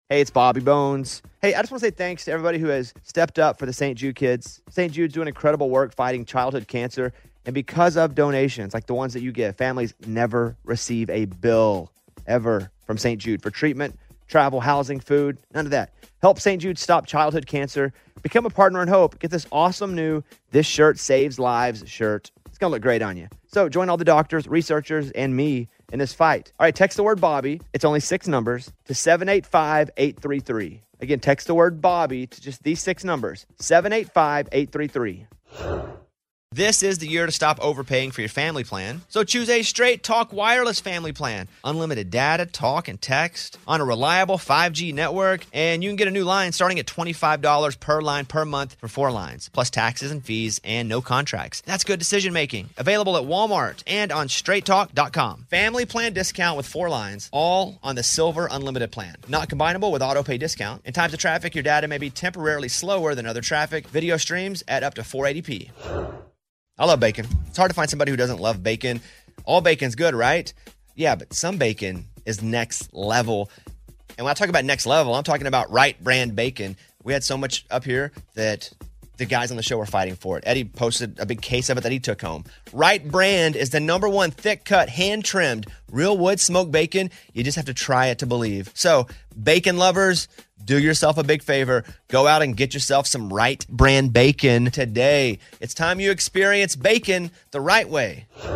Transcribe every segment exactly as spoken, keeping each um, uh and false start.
Hey, it's Bobby Bones. Hey, I just want to say thanks to everybody who has stepped up for the Saint Jude kids. Saint Jude's doing incredible work fighting childhood cancer. And because of donations like the ones that you give, families never receive a bill ever from Saint Jude for treatment, travel, housing, food, none of that. Help Saint Jude stop childhood cancer. Become a partner in hope. Get this awesome new This Shirt Saves Lives shirt. It's going to look great on you. So join all the doctors, researchers, and me in this fight. All right, text the word Bobby. It's only six numbers to seven eight five, eight three three. Again, text the word Bobby to just these six numbers, seven eight five, eight three three. This is the year to stop overpaying for your family plan. So choose a Straight Talk Wireless family plan. Unlimited data, talk, and text on a reliable five G network. And you can get a new line starting at twenty-five dollars per line per month for four lines, plus taxes and fees and no contracts. That's good decision making. Available at Walmart and on straight talk dot com. Family plan discount with four lines, all on the Silver Unlimited plan. Not combinable with auto pay discount. In times of traffic, your data may be temporarily slower than other traffic. Video streams at up to four eighty p. I love bacon. It's hard to find somebody who doesn't love bacon. All bacon's good, right? Yeah, but some bacon is next level. And when I talk about next level, I'm talking about Wright brand bacon. We had so much up here that the guys on the show were fighting for it. Eddie posted a big case of it that he took home. Wright brand is the number one thick-cut, hand-trimmed, real wood smoked bacon. You just have to try it to believe. So, bacon lovers, do yourself a big favor. Go out and get yourself some Wright brand bacon today. It's time you experience bacon the right way. Here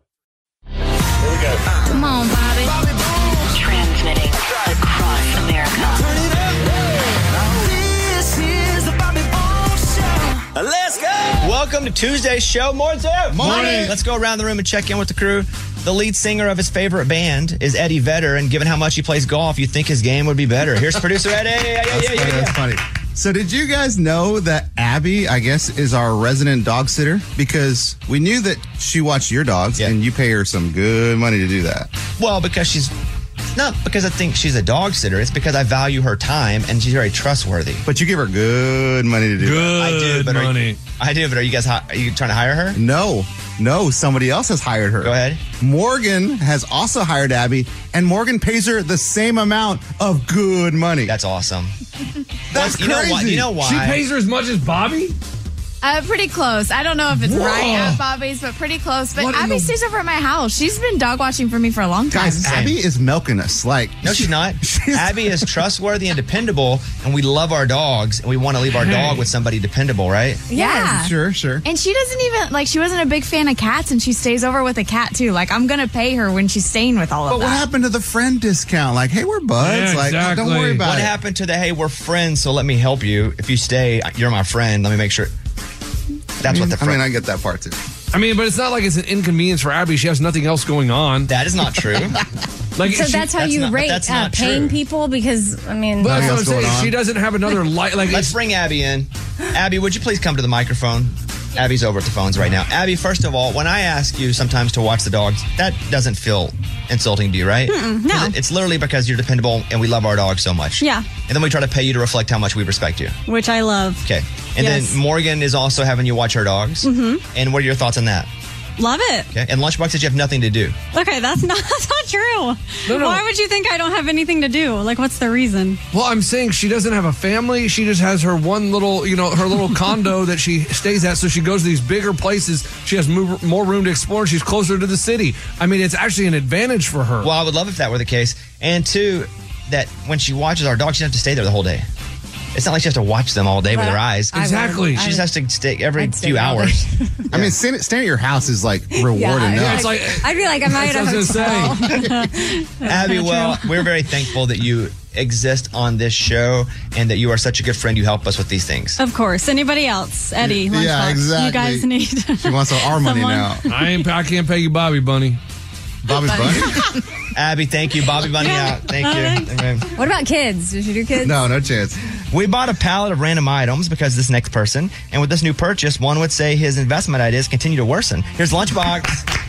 we go. Come on, Bobby. Bobby Bones. Transmitting across America. Turn it up. This is the Bobby Bones Show. Let's go. Welcome to Tuesday's show. Morning. Morning. Let's go around the room and check in with the crew. The lead singer of his favorite band is Eddie Vedder, and given how much he plays golf, you'd think his game would be better. Here's producer Eddie. Yeah, yeah, that's yeah, funny, yeah, yeah. That's funny. So did you guys know that Abby, I guess, is our resident dog sitter? Because we knew that she watched your dogs, yeah. and you pay her some good money to do that. Well, because she's... Not because I think she's a dog sitter. It's because I value her time, and she's very trustworthy. But you give her good money to do good that. I do, but money. You, I do, but are you guys are you trying to hire her? No. No, somebody else has hired her. Go ahead. Morgan has also hired Abby, and Morgan pays her the same amount of good money. That's awesome. That's you crazy. Know why, you know why? She pays her as much as Bobby? Uh, pretty close. I don't know if it's Whoa. right at Bobby's, but pretty close. But What in Abby the- stays over at my house. She's been dog watching for me for a long time. Guys, Abby is milking us. Like, No, she's not. She's- Abby is trustworthy and dependable, and we love our dogs, and we want to leave our dog with somebody dependable, right? Yeah. Sure, sure. And she doesn't even, like, she wasn't a big fan of cats, and she stays over with a cat, too. Like, I'm going to pay her when she's staying with all of But that. what happened to the friend discount? Like, hey, we're buds. Yeah, like, exactly. don't worry about What it. happened to the, hey, we're friends, so let me help you. If you stay, you're my friend. Let me make sure. That's what the I friend. mean, I get that part, too. I mean, but it's not like it's an inconvenience for Abby. She has nothing else going on. That is not true. Like, So she, that's how that's you not- but rate that's uh, not paying true. people because, I mean, But Nothing that's what I'm else going saying. on. She doesn't have another light. Like, Let's it's, bring Abby in. Abby, would you please come to the microphone? Abby's over at the phones right now. Abby, first of all, when I ask you sometimes to watch the dogs, that doesn't feel insulting to you, right? no. It's literally because you're dependable and we love our dogs so much. Yeah. And then we try to pay you to reflect how much we respect you. which I love. Okay. And Yes. then Morgan is also having you watch her dogs. Mm-hmm. And what are your thoughts on that? Love it. Okay. And Lunchbox says you have nothing to do. Okay, that's not that's not true. No, no. Why would you think I don't have anything to do? Like, what's the reason? well, I'm saying she doesn't have a family. She just has her one little, you know, her little condo that she stays at. So she goes to these bigger places. She has more, more room to explore. She's closer to the city. I mean, it's actually an advantage for her. Well, I would love if that were the case. And two, that when she watches our dogs, she doesn't have to stay there the whole day. It's not like she has to watch them all day with But her eyes. I would. Exactly. She just has to stay every I'd stay few all day. hours. I mean, staying, staying at your house is like reward Yeah, enough. Yeah, it's like, I'd be like, am I at a That's what I was gonna hotel? Abby, not well, true. we're very thankful that you exist on this show and that you are such a good friend. You help us with these things. Of course. Anybody else? Eddie, Yeah, Lunchbox. exactly. You guys need. She wants our money Someone- now. I ain't. I can't pay you, Bobby Bunny. Bobby's bunny? Abby, thank you. Bobby Bunny out. Thank you. Okay. What about kids? Did you do kids? No, no chance. We bought a pallet of random items because of this next person. And with this new purchase, one would say his investment ideas continue to worsen. Here's Lunchbox.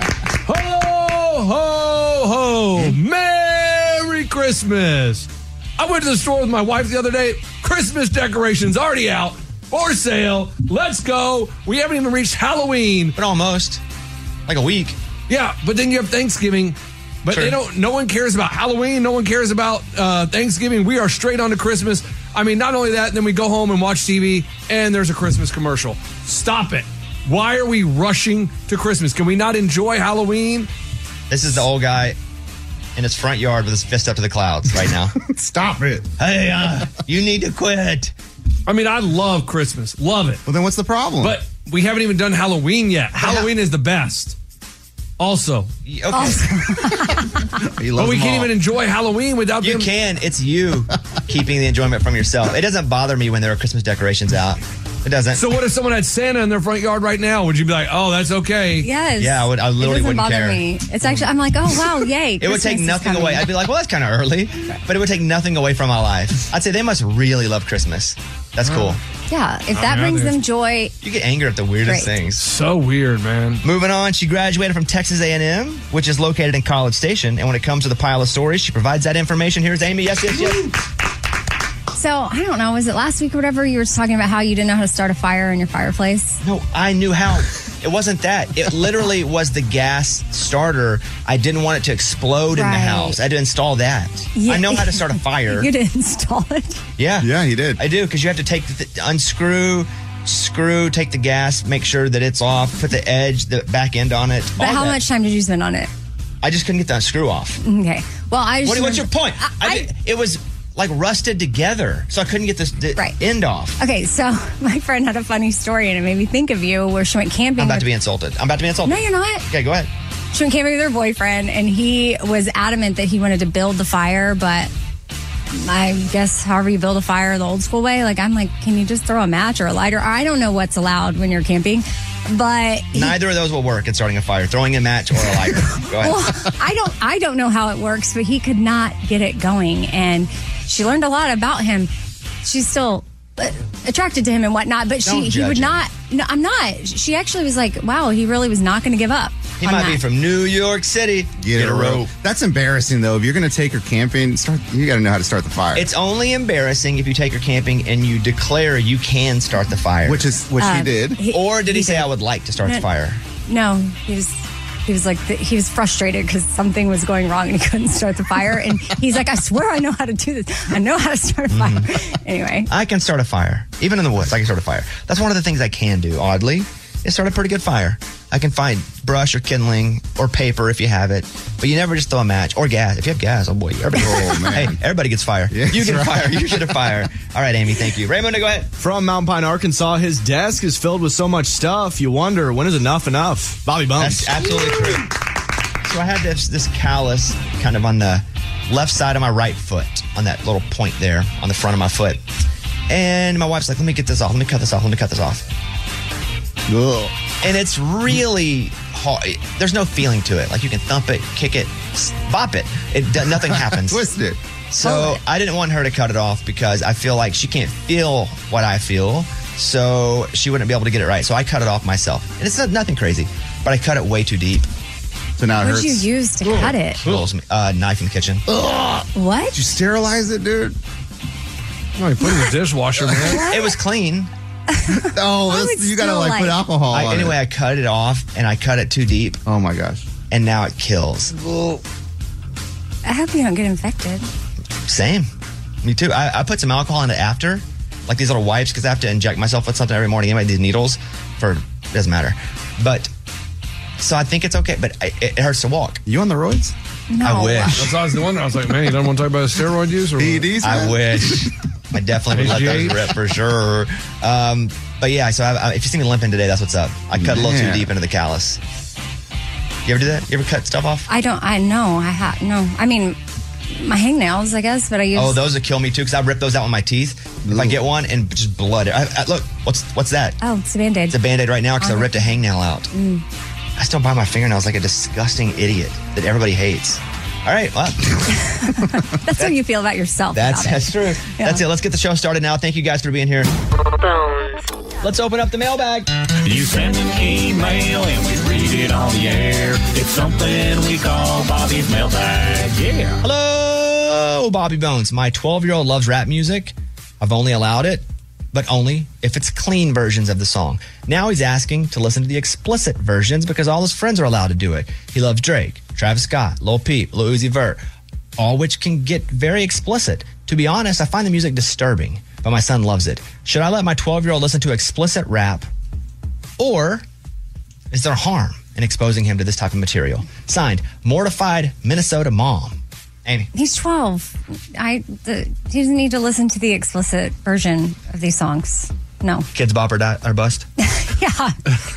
Ho, ho, ho. Merry Christmas. I went to the store with my wife the other day. Christmas decorations already out. For sale. Let's go. We haven't even reached Halloween. But almost. Like a week. Yeah, but then you have Thanksgiving. But True. they don't. No one cares about Halloween. No one cares about uh, Thanksgiving. We are straight on to Christmas. I mean, not only that, then we go home and watch T V, and there's a Christmas commercial. Stop it. Why are we rushing to Christmas? Can we not enjoy Halloween? This is the old guy in his front yard with his fist up to the clouds right now. Stop it. Hey, uh, you need to quit. I mean, I love Christmas. Love it. Well, then what's the problem? But we haven't even done Halloween yet. Halloween is the best. Also. Okay. He But loves we them can't all. even enjoy Halloween without You them. can. It's you keeping the enjoyment from yourself. It doesn't bother me when there are Christmas decorations out. It doesn't. So what if someone had Santa in their front yard right now? Would you be like, oh, that's okay? Yes. Yeah, I would- I literally it doesn't wouldn't bother care. me. It's actually, I'm like, oh, wow, yay. It would take Christmas is nothing coming. away. I'd be like, well, that's kind of early, but it would take nothing away from my life. I'd say they must really love Christmas. That's cool. Yeah, if that yeah, brings there's- them joy, You get angry at the weirdest Great. things. So weird, man. Moving on, she graduated from Texas A and M, which is located in College Station. And when it comes to the pile of stories, she provides that information. Here's Amy. Yes, yes, yes. so I don't know, was it last week or whatever you were talking about how you didn't know how to start a fire in your fireplace? No, I knew how. It wasn't that. It literally was the gas starter. I didn't want it to explode in the Right. house. I had to install that. Yeah. I know how to start a fire. You didn't install it. Yeah. Yeah, he did. I do, because you have to take the, unscrew, screw, take the gas, make sure that it's off, put the edge, the back end on it. But all how that. much time did you spend on it? I just couldn't get that screw off. Okay. Well, I just What, what's your remember- point? I- I, did- it was like rusted together, so I couldn't get this the Right. end off. Okay, so my friend had a funny story and it made me think of you where she went camping. I'm about with- to be insulted. I'm about to be insulted. No, you're not. Okay, go ahead. She went camping with her boyfriend and he was adamant that he wanted to build the fire, but I guess however you build a fire the old school way, like I'm like, can you just throw a match or a lighter? I don't know what's allowed when you're camping, but he- Neither of those will work in starting a fire. Throwing a match or a lighter. Go ahead. well, I don't I don't know how it works, but he could not get it going, and she learned a lot about him. She's still uh, attracted to him and whatnot, but she Don't he judge would him. not. No, I'm not. She actually was like, wow, he really was not going to give up. He on might that. be from New York City. Get, a rope. That's embarrassing, though. If you're going to take her camping, start. You got to know how to start the fire. It's only embarrassing if you take her camping and you declare you can start the fire. which is which he Uh, did. he- or did he, he say did. I would like to start No. the fire? No, he was he was like he was frustrated because something was going wrong and he couldn't start the fire. And he's like, I swear I know how to do this. I know how to start a fire. Mm-hmm. Anyway, I can start a fire. Even in the woods, I can start a fire. That's one of the things I can do, oddly, is start a pretty good fire. I can find brush or kindling or paper if you have it, but you never just throw a match or gas. If you have gas, oh boy, everybody, Oh, man. hey, everybody gets fire. Yeah, you get a that's fire. right. You get a fire. All right, Amy, thank you. Raymond, go ahead. From Mountain Pine, Arkansas, his desk is filled with so much stuff. You wonder, when is enough enough? Bobby Bones. That's absolutely true. So I had this this callus kind of on the left side of my right foot, on that little point there on the front of my foot. And my wife's like, let me get this off. Let me cut this off. Let me cut this off. Ugh. And it's really hard. There's no feeling to it. Like you can thump it, kick it, s- bop it. It do- nothing happens. Twist it. So I didn't want her to cut it off because I feel like she can't feel what I feel. So she wouldn't be able to get it right. So I cut it off myself. And it's not, nothing crazy, but I cut it way too deep. So now it what hurts. did you use to cut it? Rolls me- uh, knife in the kitchen. What? Did you sterilize it, dude? Oh, you put it in the dishwasher, man. It was clean. Oh, I that's, would you got to still like, put like- alcohol I, on anyway, it. I cut it off and I cut it too deep, Oh my gosh. and now it kills. I hope you don't get infected. Same. Me too. I, I put some alcohol in it after, like these little wipes, because I have to inject myself with something every morning. Anyway, these needles for doesn't matter. But so I think it's okay, but I, it, it hurts to walk. You on the roids? No. I wish. That's what I was wondering. I was like, man, you don't want to talk about steroid use? Or P E Ds? I man? wish. I definitely would let those rip for sure. Um, but yeah, so I, I, if you see me limping today, that's what's up. I cut a little too Man. deep into the callus. You ever do that? You ever cut stuff off? I don't. I know. I have no. I mean, my hangnails, I guess, but I use. Oh, those would kill me too because I rip those out with my teeth. If I get one and just blood. I, I, look, what's what's that? Oh, it's a band-aid. It's a band-aid right now because I Okay. ripped a hangnail out. I still bite my fingernails like a disgusting idiot that everybody hates. All right, well, That's how you feel about yourself. that's about that's it. true. Yeah. That's it. Let's get the show started now. Thank you guys for being here. Let's open up the mailbag. You send an email and we read it on the air. It's something we call Bobby's mailbag. Yeah. Hello, Bobby Bones. My twelve-year-old loves rap music. I've only allowed it but only if it's clean versions of the song. Now he's asking to listen to the explicit versions because all his friends are allowed to do it. He loves Drake, Travis Scott, Lil Peep, Lil Uzi Vert, all which can get very explicit. To be honest, I find the music disturbing, but my son loves it. Should I let my twelve-year-old listen to explicit rap, or is there harm in exposing him to this type of material? Signed, Mortified Minnesota Mom. Amy. He's twelve. I the, he doesn't need to listen to the explicit version of these songs. No. Kids Bop or, die, or Bust? Yeah.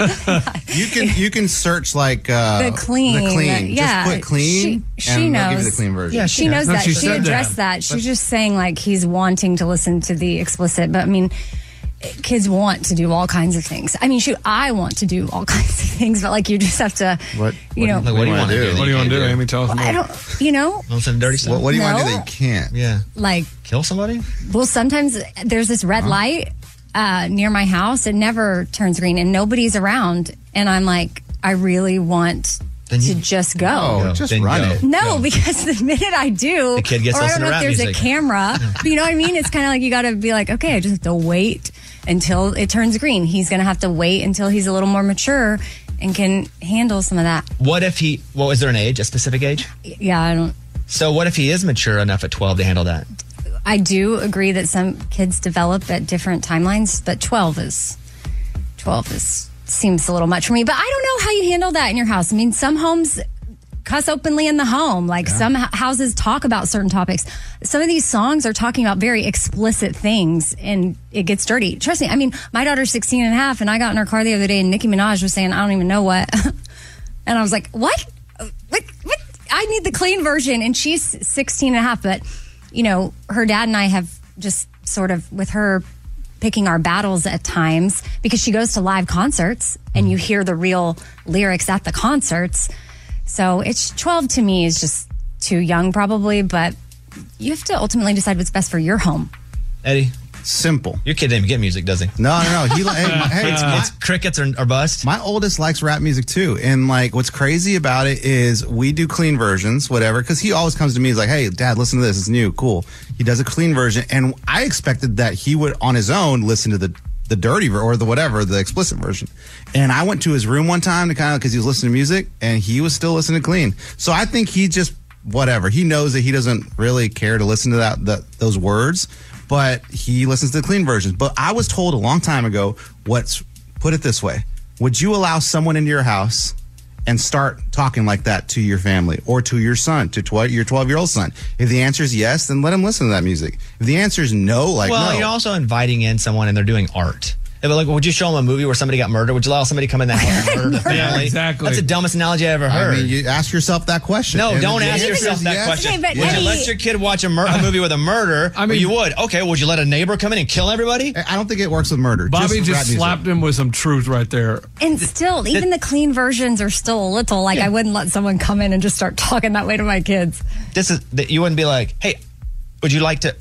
You can you can search like uh, The clean. The clean. Yeah. Just put clean. She, she and knows. they'll give you the clean version. Yeah, she, knows No, that. she She, said addressed that. that. She's just saying like he's wanting to listen to the explicit, but I mean, kids want to do all kinds of things. I mean, shoot, I want to do all kinds of things, but like you just have to, What? you know. Like, what do you want to do? What do you want to do, Amy? Tell us more. I don't, you know, Listen to dirty stuff? What, what do you want to do No. that you can't? Yeah. like, Kill somebody? well, sometimes there's this red light uh, near my house. It never turns green and nobody's around. And I'm like, I really want Then you- to just go. Oh, Go. just Then run go. it. No, Go. because the minute I do, The kid gets or I listening don't know to if rap there's music. a camera, but you know what I mean? It's kind of like you got to be like, okay, I just have to wait until it turns green. He's going to have to wait until he's a little more mature and can handle some of that. What if he, well, is there an age, a specific age? Yeah, I don't. So what if he is mature enough at twelve to handle that? I do agree that some kids develop at different timelines, but twelve is twelve is seems a little much for me. But I don't know how you handle that in your house. I mean, some homes cuss openly in the home. Like some h- houses talk about certain topics. Some of these songs are talking about very explicit things and it gets dirty. Trust me. I mean, my daughter's sixteen and a half and I got in her car the other day and Nicki Minaj was saying, I don't even know what. And I was like, what? What? What? I need the clean version. And she's sixteen and a half. But, you know, her dad and I have just sort of, with her picking our battles at times, because she goes to live concerts and you hear the real lyrics at the concerts. So it's twelve to me is just too young probably, but you have to ultimately decide what's best for your home. Eddie, Simple. your kid didn't even get music, does he? No, no, no. He, li- hey, hey, It's, my, it's crickets or, or bust. my oldest likes rap music too. And like, what's crazy about it is we do clean versions, whatever, because he always comes to me. He's like, hey, Dad, listen to this. It's new. Cool. He does a clean version. And I expected that he would, on his own, listen to the the dirty ver- or the whatever, the explicit version. And I went to his room one time to kind of, because he was listening to music and he was still listening to clean. So I think he just, whatever. He knows that he doesn't really care to listen to that, that those words, but he listens to the clean versions. But I was told a long time ago, what's, put it this way. Would you allow someone into your house and start talking like that to your family or to your son, to tw- your twelve-year-old son? If the answer is yes, then let him listen to that music. If the answer is no, like well, no. you're also inviting in someone and they're doing art. If, like, would you show them a movie where somebody got murdered? Would you allow somebody to come in the house and murder the family? Yeah, exactly. That's the dumbest analogy I ever heard. I mean, you ask yourself that question. No, And don't the ask answer yourself is that yes. question. Okay, but would Eddie- you let your kid watch a, mur- a movie with a murder? I mean- well, you would. Okay, would you let a neighbor come in and kill everybody? I don't think it works with murder. Bobby just, just rap music. slapped him with some truth right there. And still, even the clean versions are still a little like I wouldn't let someone come in and just start talking that way to my kids. This is that you wouldn't be like, hey, would you like to?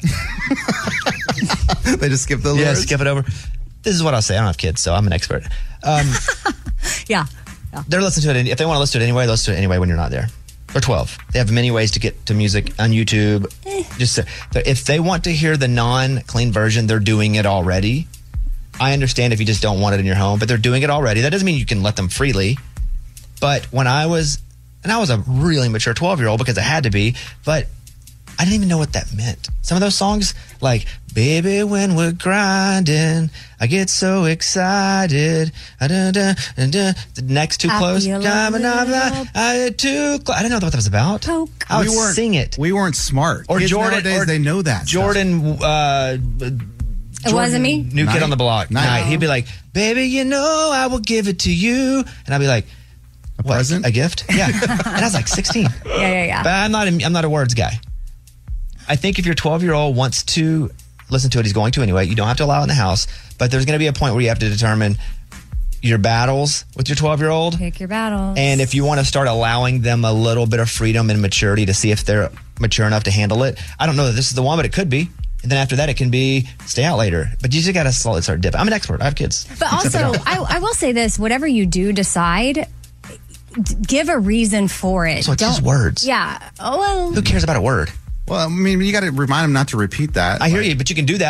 They just skip the Yeah, words. skip it over. This is what I'll say. I don't have kids, so I'm an expert. Um, Yeah. they're listening to it. If they want to listen to it anyway, they'll listen to it anyway when you're not there. They're twelve. They have many ways to get to music on YouTube. Just so, if they want to hear the non-clean version, they're doing it already. I understand if you just don't want it in your home, but they're doing it already. That doesn't mean you can let them freely. But when I was, and I was a really mature twelve-year-old because I had to be, but I didn't even know what that meant. Some of those songs, like, baby, when we're grinding, I get so excited. Da-da-da, da-da. The next too I close. feel a Coming up, little I too close. I didn't know what that was about. Poke. I would we weren't, sing it. We weren't smart. Or Kids Jordan. nowadays, or they know that. stuff. Jordan, uh, It wasn't me? New Night. Kid on the Block. Night. Night. He'd be like, baby, you know, I will give it to you. And I'd be like, A what, present? a gift? Yeah. And I was like sixteen. Yeah, yeah, yeah. But I'm not a, I'm not a words guy. I think if your twelve-year-old wants to listen to it, he's going to anyway. You don't have to allow it in the house. But there's going to be a point where you have to determine your battles with your twelve-year-old. Pick your battles. And if you want to start allowing them a little bit of freedom and maturity to see if they're mature enough to handle it, I don't know that this is the one, but it could be. And then after that, it can be stay out later. But you just got to slowly start dipping. I'm an expert. I have kids. But also, I, I will say this: whatever you do decide, d- give a reason for it. So it's just words. Yeah. Oh well. Who cares about a word? Well, I mean, you got to remind them not to repeat that. I hear you, but you can do that.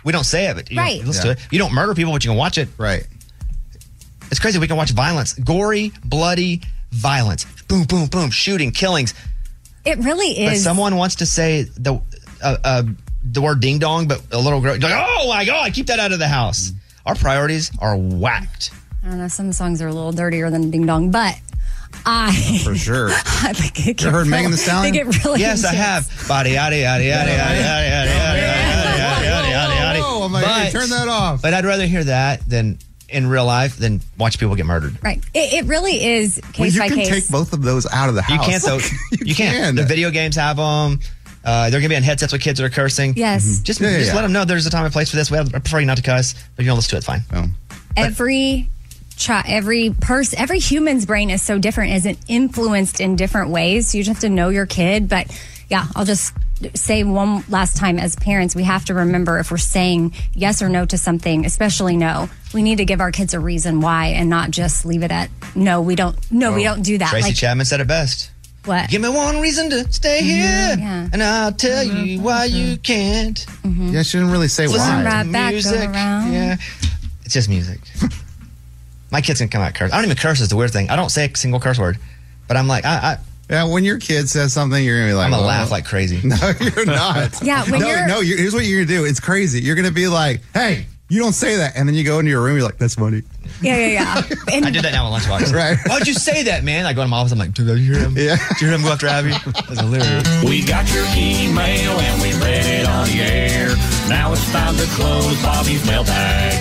We don't say it, but you Right. don't listen Yeah. to it. You don't murder people, but you can watch it. Right. It's crazy. We can watch violence, gory, bloody violence. Boom, boom, boom, shooting, killings. It really But is. someone wants to say the uh, uh, the word ding dong, but a little girl, like, oh my God, keep that out of the house. Our priorities are whacked. I don't know. Some songs are a little dirtier than Ding Dong, but I. For sure. I think it You get heard real- Megan Thee Stallion? They get really Yes, I intense. have. Body, yada, yada, yada, yada, yada, yada, yada, yada, yada, yada, yada, yada. Whoa, I'm like, hey, turn that off. But I'd rather hear that than in real life than watch people get murdered. Right. It, it really is case Well, you by can case. take both of those out of the You house. can't, though. you, You can't. can. The video games have them. Uh, they're going to be on headsets with kids that are cursing. Yes. Just, Yeah, yeah, just yeah. let them know there's a time and place for this. We have, I prefer you not to cuss, but you don't listen to it, fine. Oh. Every chi- every person, every human's brain is so different, isn't influenced in different ways. So you just have to know your kid. But yeah, I'll just say one last time, as parents, we have to remember if we're saying yes or no to something, especially no, we need to give our kids a reason why and not just leave it at no, we don't, no, we don't do that. Tracy Like, Chapman said it best. what? Give me one reason to stay here, Yeah. and I'll tell you why you can't. Yeah, she didn't really say Listen why. right to back, go music. around. Yeah, it's just music. My kids can come out curse. I don't even curse is the weird thing. I don't say a single curse word, but I'm like, I, I Yeah, when your kid says something, you're gonna be like, I'm gonna well, laugh like crazy. No, you're not. Yeah, when no, you're- no. You're, here's what you're gonna do. It's crazy. You're gonna be like, "Hey, you don't say that," and then you go into your room. You're like, "That's funny." Yeah, yeah, yeah. And I did that now with Lunchbox. Right. Why'd you say that, man? I go in my office. I'm like, did you hear him? Yeah. Did you hear him go after Abby? That's hilarious. We got your email and we read it on the air. Now it's time to close Bobby's mailbag.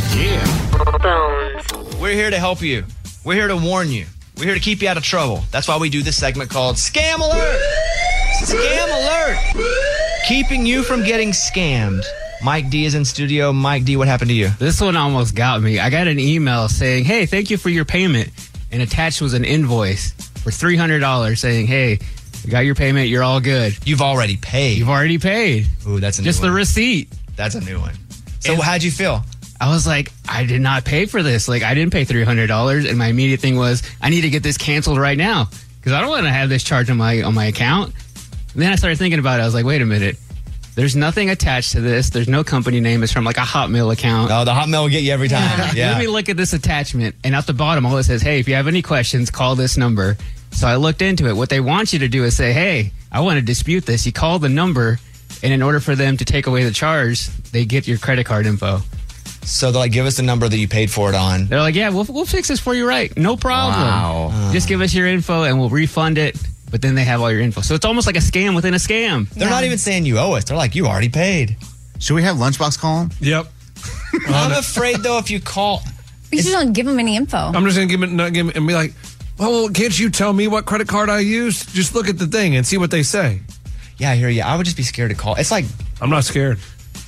Yeah. We're here to help you. We're here to warn you. We're here to keep you out of trouble. That's why we do this segment called Scam Alert. Scam Alert. Keeping you from getting scammed. Mike D is in studio. Mike D, what happened to you? This one almost got me. I got an email saying, hey, thank you for your payment. And attached was an invoice for three hundred dollars saying, hey, we got your payment. You're all good. You've already paid. You've already paid. Ooh, that's a new Just one. the receipt. That's a new one. So And- how'd you feel? I was like, I did not pay for this. Like, I didn't pay three hundred dollars. And my immediate thing was, I need to get this canceled right now because I don't want to have this charge on my on my account. And then I started thinking about it. I was like, wait a minute. There's nothing attached to this. There's no company name. It's from like a Hotmail account. Oh, the Hotmail will get you every time. Yeah. Let me look at this attachment. And at the bottom, all it says, hey, if you have any questions, call this number. So I looked into it. What they want you to do is say, hey, I want to dispute this. You call the number, and in order for them to take away the charge, they get your credit card info. So they're like, give us the number that you paid for it on. They're like, yeah, we'll, we'll fix this for you right. No problem. Wow. Just give us your info, and we'll refund it. But then they have all your info. So it's almost like a scam within a scam. They're not even saying you owe us. They're like, you already paid. Should we have Lunchbox call him? Yep. I'm afraid, though, if you call... you just don't give them any info. I'm just gonna give it, not give it, and be like, well, can't you tell me what credit card I used? Just look at the thing and see what they say. Yeah, I hear you. I would just be scared to call. It's like I'm not scared.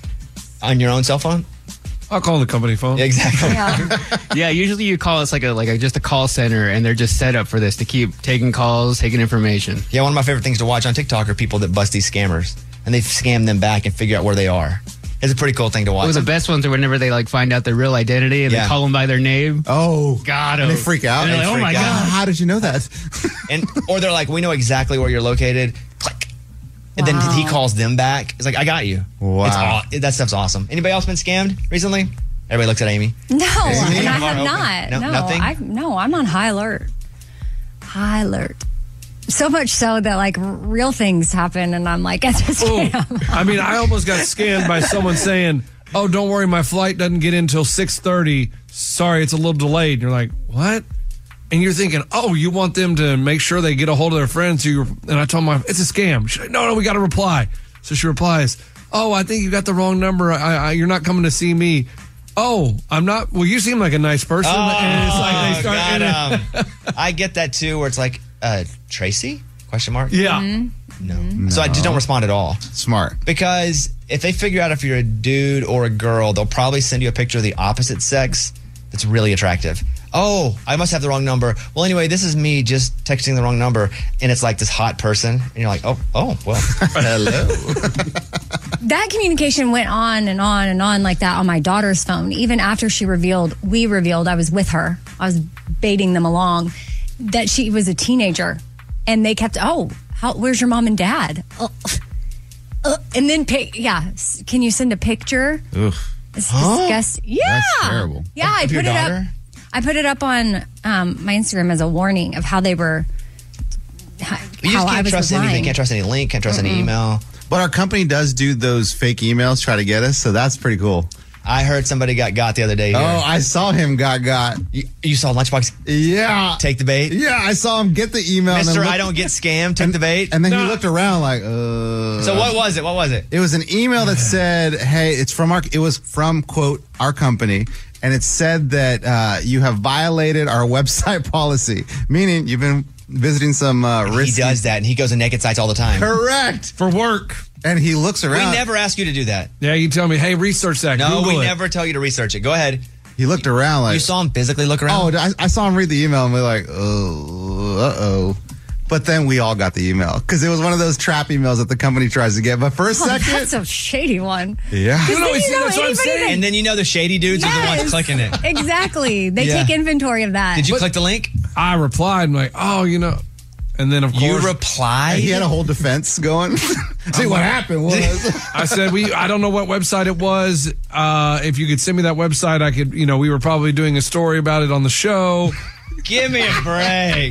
on your own cell phone. I'll call the company phone. Yeah, exactly. Yeah. Yeah, usually you call it's like a like a, just a call center, and they're just set up for this to keep taking calls, taking information. Yeah, one of my favorite things to watch on TikTok are people that bust these scammers, and they scam them back and figure out where they are. It's a pretty cool thing to watch. Well, the best ones are whenever they like find out their real identity and Yeah. they call them by their name. Oh, Got and him. they freak out. And they're They like, oh my freak out. God. How did you know that? and or they're like, we know exactly where you're located. Click, and then Wow. he calls them back. It's like, I got you. Wow. It's aw- that stuff's awesome. Anybody else been scammed recently? Everybody looks at Amy. No, Amy? and I Are have open? not. No, No, nothing? I no, I'm on high alert. High alert. So much so that like r- real things happen, and I'm like, it's a scam. I mean, I almost got scammed by someone saying, oh, don't worry, my flight doesn't get in until six thirty. Sorry, it's a little delayed. And you're like, what? And you're thinking, oh, you want them to make sure they get a hold of their friends. Who you're, and I told my, it's a scam. She's like, no, no, we got to reply. So she replies, oh, I think you got the wrong number. I, I, you're not coming to see me. Oh, I'm not. Well, you seem like a nice person. and it's like they start. God, and- um, I get that too, where it's like, uh, Tracy? Question mark? yeah. No. So I just don't respond at all. Smart. Because if they figure out if you're a dude or a girl, they'll probably send you a picture of the opposite sex that's really attractive. Oh, I must have the wrong number. Well, anyway, this is me just texting the wrong number, and it's like this hot person, and you're like, oh, oh, well, hello. That communication went on and on and on like that on my daughter's phone. Even after she revealed, we revealed, I was with her. I was baiting them along that she was a teenager, and they kept, oh, how, where's your mom and dad? Uh, uh, and then, pic- yeah, s- can you send a picture? Oof. It's Huh? disgusting. Yeah. That's terrible. Yeah, I Of put your it up. daughter? I put it up on um, my Instagram as a warning of how they were. How, You how just I can't was trust lying. anything. Can't trust any link. Can't trust any email. But our company does do those fake emails, try to get us. So that's pretty cool. I heard somebody got got the other day. Here. Oh, I saw him got got. You, you saw Lunchbox Yeah. take the bait? Yeah, I saw him get the email. and then Mister look- I don't get scammed took the bait. And then No. he looked around like, uh. So what was it? What was it? It was an email that said, "Hey, it's from our." It was from quote our company, and it said that uh, you have violated our website policy, meaning you've been visiting some uh, He risky. does that, and he goes to naked sites all the time. Correct. For work. And he looks We around. never ask you to do that. Yeah, you tell me, hey, research that. No, Google we it. never tell you to research it. Go ahead. He looked around like. You saw him physically look Oh, around? I, I saw him read the email and we're like, oh, uh oh. But then we all got the email because it was one of those trap emails that the company tries to get. But for a Oh, second, that's a shady one. yeah. You know, Then see, you know that's what I'm anybody saying. that- And then you know the shady dudes are the ones Yes. clicking it. Exactly. They Yeah. take inventory of that. Did you click the link? I replied, I'm like, oh, you know. And then, of course, You replied? He had a whole defense going. See, what happened was. I said, we. I don't know what website it was. Uh, if you could send me that website, I could, you know, we were probably doing a story about it on the show. Give me a break.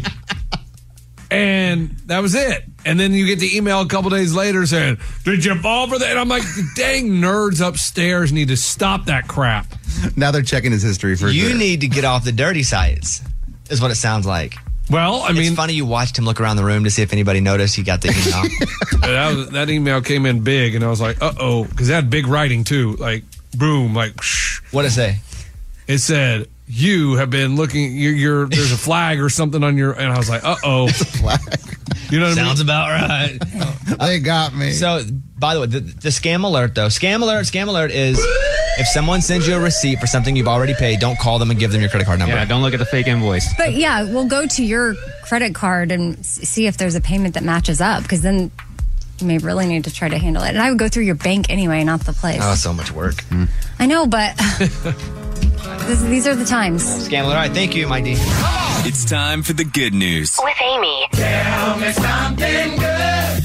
And that was it. And then you get the email a couple days later saying, did you fall for that? And I'm like, the dang nerds upstairs need to stop that crap. Now they're checking his history for You sure. need to get off the dirty sites, is what it sounds like. Well, I It's mean, funny you watched him look around the room to see if anybody noticed he got the email. that, was, that email came in big, and I was like, uh-oh, because it had big writing, too. Like, boom, like, shh. What'd it say? It said, you have been looking, you're, you're there's a flag or something on your, and I was like, uh-oh. Flag. You know what Sounds I mean? about right. They got me. So, by the way, the, the scam alert, though. Scam alert, scam alert is if someone sends you a receipt for something you've already paid, don't call them and give them your credit card number. Yeah, don't look at the fake invoice. But yeah, we'll go to your credit card and s- see if there's a payment that matches up because then you may really need to try to handle it. And I would go through your bank anyway, not the place. Oh, so much work. I know, but this, these are the times. Scam alert. All right, thank you, Mike D. It's time for the good news. With Amy. Tell me something good.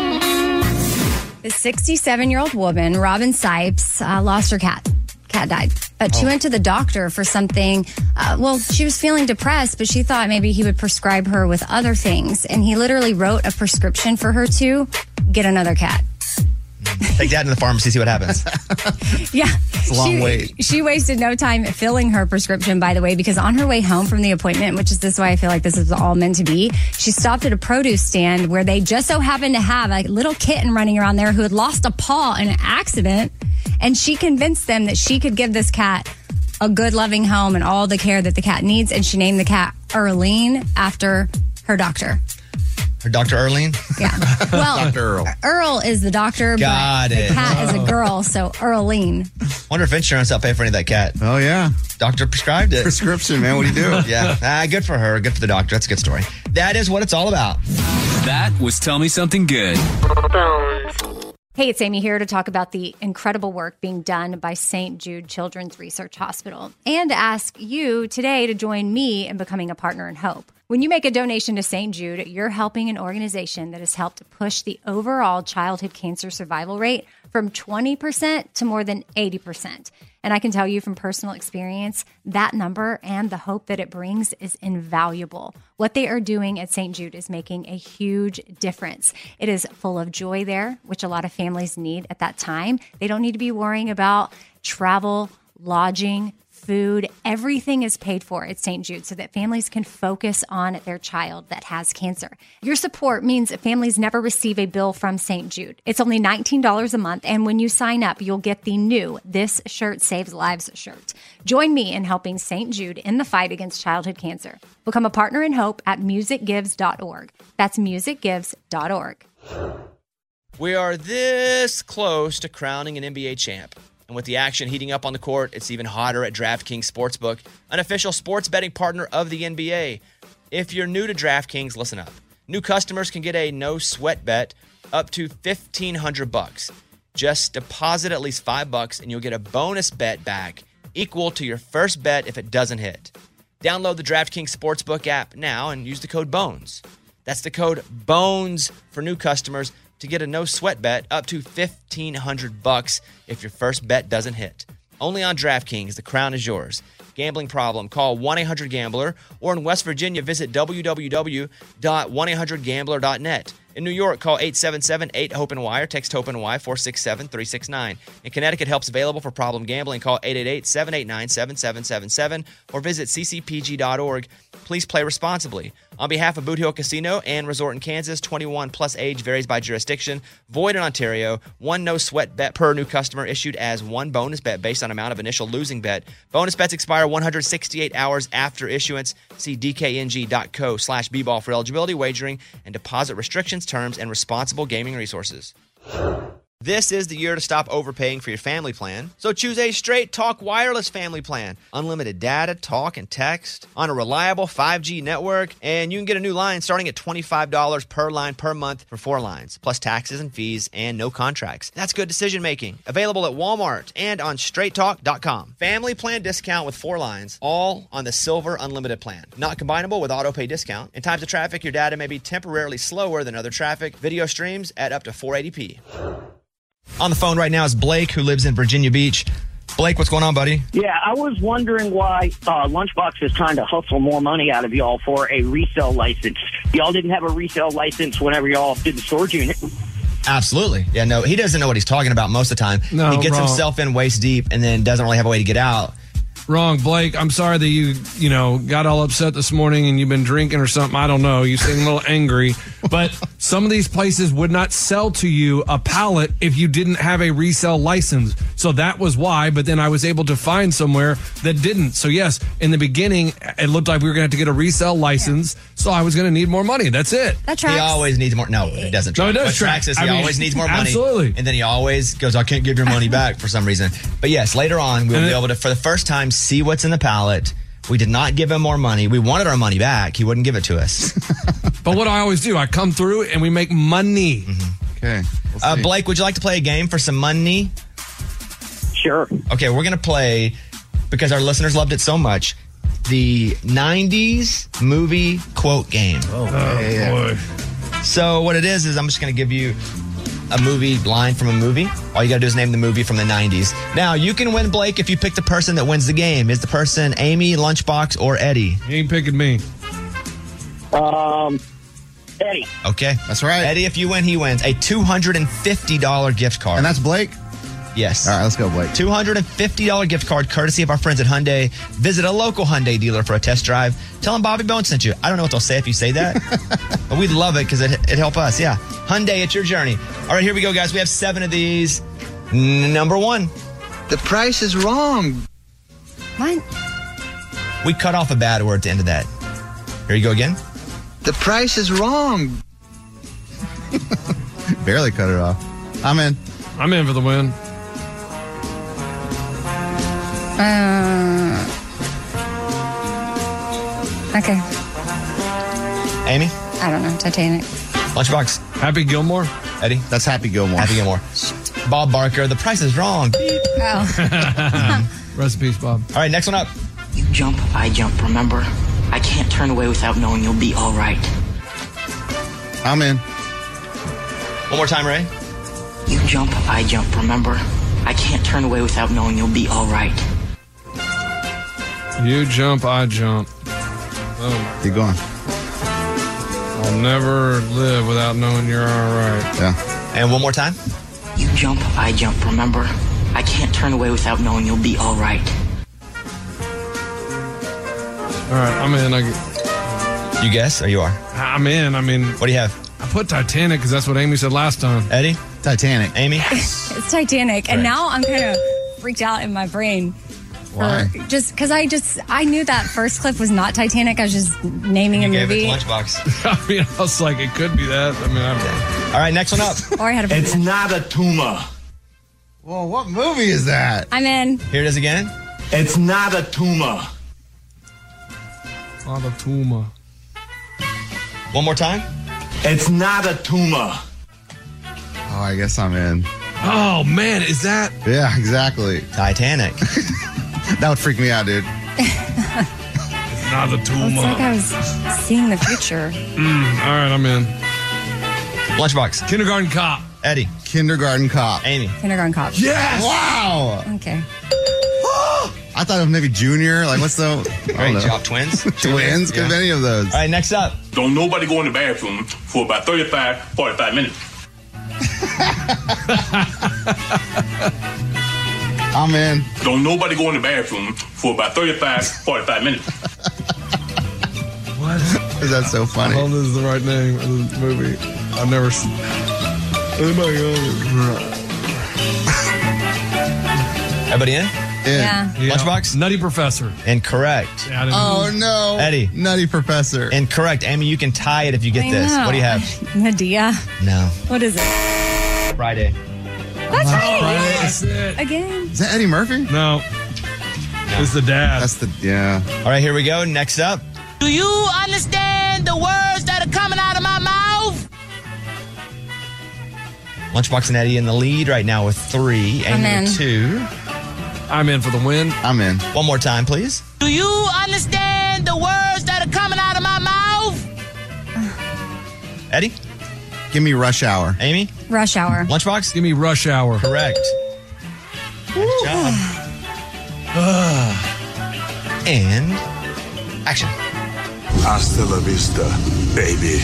The sixty-seven-year-old woman, Robin Sipes, uh, lost her cat. Cat died. But she went to the doctor for something. Uh, well, she was feeling depressed, but she thought maybe he would prescribe her with other things. And he literally wrote a prescription for her to get another cat. Take that in the pharmacy, see what happens. Yeah. It's a long she, wait. She wasted no time filling her prescription, by the way, because on her way home from the appointment, which is this why I feel like this is all meant to be, she stopped at a produce stand where they just so happened to have a little kitten running around there who had lost a paw in an accident. And she convinced them that she could give this cat a good, loving home and all the care that the cat needs. And she named the cat Earlene after her doctor. Her Doctor Earlene? Yeah. Well, Doctor Earl. Earl is the doctor, Got but it. the cat is a girl, so Earlene. Wonder if insurance will pay for any of that cat. Oh, yeah. Doctor prescribed it. Prescription, man. What do you do? Yeah. Ah, good for her. Good for the doctor. That's a good story. That is what it's all about. That was Tell Me Something Good. Hey, it's Amy here to talk about the incredible work being done by Saint Jude Children's Research Hospital and to ask you today to join me in becoming a partner in hope. When you make a donation to Saint Jude, you're helping an organization that has helped push the overall childhood cancer survival rate from twenty percent to more than eighty percent. And I can tell you from personal experience, that number and the hope that it brings is invaluable. What they are doing at Saint Jude is making a huge difference. It is full of joy there, which a lot of families need at that time. They don't need to be worrying about travel, lodging, food. Everything is paid for at Saint Jude so that families can focus on their child that has cancer. Your support means families never receive a bill from Saint Jude. It's only nineteen dollars a month, and when you sign up, you'll get the new This Shirt Saves Lives shirt. Join me in helping Saint Jude in the fight against childhood cancer. Become a partner in hope at music gives dot org. That's music gives dot org. We are this close to crowning an N B A champ. And with the action heating up on the court, it's even hotter at DraftKings Sportsbook, an official sports betting partner of the N B A. If you're new to DraftKings, listen up. New customers can get a no-sweat bet up to fifteen hundred bucks. Just deposit at least five bucks and you'll get a bonus bet back equal to your first bet if it doesn't hit. Download the DraftKings Sportsbook app now and use the code BONES. That's the code BONES for new customers to get a no-sweat bet up to fifteen hundred bucks if your first bet doesn't hit. Only on DraftKings, the crown is yours. Gambling problem? Call one eight hundred gambler, or in West Virginia, visit w w w dot one eight hundred gambler dot net. In New York, call eight seven seven eight hope and Y or text HOPE and Y four six seven three six nine. In Connecticut, help's available for problem gambling. Call eight eight eight seven eight nine seven seven seven seven or visit c c p g dot org. Please play responsibly. On behalf of Boot Hill Casino and Resort in Kansas, twenty-one plus age varies by jurisdiction. Void in Ontario. One no sweat bet per new customer issued as one bonus bet based on amount of initial losing bet. Bonus bets expire one hundred sixty-eight hours after issuance. See d k n g dot co slash b ball for eligibility, wagering, and deposit restrictions, terms, and responsible gaming resources. This is the year to stop overpaying for your family plan. So choose a Straight Talk Wireless family plan. Unlimited data, talk, and text on a reliable five G network. And you can get a new line starting at twenty-five dollars per line per month for four lines, plus taxes and fees and no contracts. That's good decision making. Available at Walmart and on straight talk dot com. Family plan discount with four lines, all on the Silver Unlimited plan. Not combinable with auto pay discount. In times of traffic, your data may be temporarily slower than other traffic. Video streams at up to four eighty p. On the phone right now is Blake, who lives in Virginia Beach. Blake, what's going on, buddy? Yeah, I was wondering why uh, Lunchbox is trying to hustle more money out of y'all for a resale license. Y'all didn't have a resale license whenever y'all did the storage unit. Absolutely. Yeah, no, he doesn't know what he's talking about most of the time. No, he gets wrong. himself in waist deep and then doesn't really have a way to get out. Wrong, Blake. I'm sorry that you, you know, got all upset this morning and you've been drinking or something. I don't know. You seem a little angry. But some of these places would not sell to you a pallet if you didn't have a resale license. So that was why. But then I was able to find somewhere that didn't. So, yes, in the beginning, it looked like we were going to have to get a resale license. So I was going to need more money. That's it. That tracks. He always needs more. No, it doesn't. No, it does What track. tracks is he I mean, always needs more money. absolutely. And then he always goes, I can't give your money back for some reason. But yes, later on, we'll And be it- able to, for the first time, see what's in the pallet. We did not give him more money. We wanted our money back. He wouldn't give it to us. But what I always do, I come through and we make money. Mm-hmm. Okay. Uh, Blake, would you like to play a game for some money? Sure. Okay, we're going to play, because our listeners loved it so much, the nineties movie quote game. Oh, boy. So what it is, is I'm just going to give you a movie line from a movie. All you got to do is name the movie from the nineties. Now, you can win, Blake, if you pick the person that wins the game. Is the person Amy, Lunchbox, or Eddie? You ain't picking me. Um, Eddie. Okay. That's right. Eddie, if you win, he wins. A two hundred fifty dollars gift card. And that's Blake? Yes. All right, let's go, Blake. two hundred fifty dollars gift card courtesy of our friends at Hyundai. Visit a local Hyundai dealer for a test drive. Tell them Bobby Bones sent you. I don't know what they'll say if you say that, but we'd love it because it, it'd help us. Yeah. Hyundai, it's your journey. All right, here we go, guys. We have seven of these. N- number one. The price is wrong. What? We cut off a bad word at the end of that. Here you go again. The price is wrong. Barely cut it off. I'm in. I'm in for the win. Uh, okay. Amy? I don't know. Titanic. Lunchbox. Happy Gilmore? Eddie? That's Happy Gilmore. Happy Gilmore. Bob Barker. The price is wrong. Oh. Rest in peace, Bob. All right, next one up. You jump, I jump, remember? I can't turn away without knowing you'll be all right. I'm in. One more time, Ray. You jump, I jump, remember? I can't turn away without knowing you'll be all right. You jump, I jump. Oh, Keep going. I'll never live without knowing you're all right. Yeah. And one more time. You jump, I jump, remember? I can't turn away without knowing you'll be all right. All right, I'm in. I, You guess, or you are? I'm in. I mean, What do you have? I put Titanic because that's what Amy said last time. Eddie? Titanic. Amy? It's Titanic. And Right. now I'm kind of freaked out in my brain. Why? For, just because I just, I knew that first clip was not Titanic. I was just naming You a gave it movie. to Lunchbox. I mean, I was like, it could be that. I mean, I'm, All right, next one up. Or I had a It's not a tumor. Well, what movie is that? I'm in. Here it is again. It's not a tumor. not a tumor. One more time. It's not a tumor. Oh, I guess I'm in. Oh, man, is that? Yeah, exactly. Titanic. That would freak me out, dude. It's not a tumor. It's like I was seeing the future. Mm, all right, I'm in. Lunchbox. Kindergarten Cop. Eddie. Kindergarten Cop. Amy. Kindergarten Cop. Yes! Wow. Okay. I thought of maybe Junior. Like, what's the... I Great don't know. job, twins. Twins? Could have any of those. All right, next up. Don't nobody go in the bathroom for about thirty-five, forty-five minutes. I'm in. Don't nobody go in the bathroom for about thirty-five, forty-five minutes. What? Is that so funny? I hope this is the right name of the movie. I've never seen. Anybody else? Everybody in? Yeah. Lunchbox? Nutty Professor. Incorrect. Yeah, I didn't Oh, no. Eddie. Nutty Professor. Incorrect. Amy, you can tie it if you get I this. know. What do you have? Medea. No. What is it? Friday. That's right. Friday. Yes. That's it. Again. Is that Eddie Murphy? No. It's the dad. That's the, yeah. All right, here we go. Next up. Do you understand the words that are coming out of my mouth? Lunchbox and Eddie in the lead right now with three. I'm Amy in. with two. I'm in for the win. I'm in. One more time, please. Do you understand the words that are coming out of my mouth? Eddie? Give me Rush Hour. Amy? Rush Hour. Lunchbox? Give me Rush Hour. Correct. Good job. And action. Hasta la vista, baby.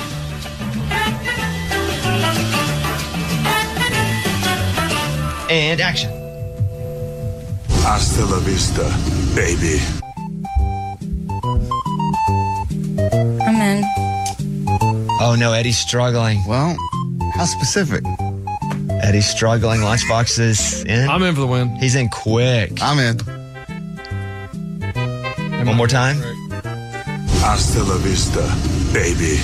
And action. Hasta la vista, baby. I'm in. Oh no, Eddie's struggling. Well, how specific? Eddie's struggling. Lunchbox is in. I'm in for the win. He's in quick. I'm in. One more time. Hasta la vista, baby.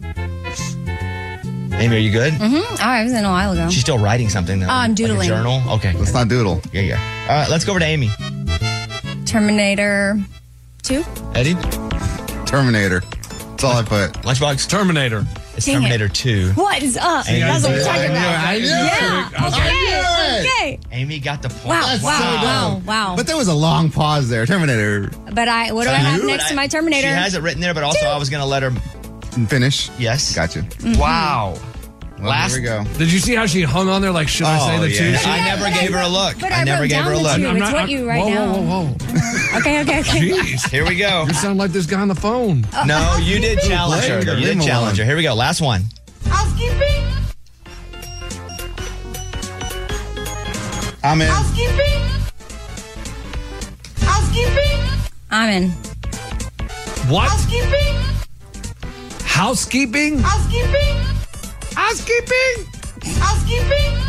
Amy, are you good? Mm-hmm. Oh, I was in a while ago. She's still writing something though. Oh, I'm Like a doodling. journal? Okay. Let's not doodle. Yeah, yeah. All right, let's go over to Amy. Terminator two. Eddie? Terminator. That's all I put. Lunchbox? Terminator. It's Dang it. Terminator two. What is up? Amy, That's what we're I talking knew it. about. I knew Yeah. it. Okay. Okay. Amy got the point. Wow. That's Wow. so wow. dumb. Wow. But there was a long pause there. Terminator. But I, what do I have next to my Terminator? She has it written there, but also I was going to let her. Finish. Yes. Gotcha. Wow. Well, Last. here we go. Did you see how she hung on there? Like, should I say Oh, the yeah. two? I Yeah, never but gave I her a wrote- look. but I I never wrote gave her a down the look. two. I'm It's not- what you write whoa, down. Whoa, whoa, whoa. Okay. Okay. Okay. Jeez. Here we go. You sound like this guy on the phone. No, you did challenge her. Leave You him did alone. challenge her. Here we go. Last one. Housekeeping. I'm in. Housekeeping. Housekeeping. I'm in. What? Housekeeping. Housekeeping? Housekeeping. Housekeeping? Housekeeping.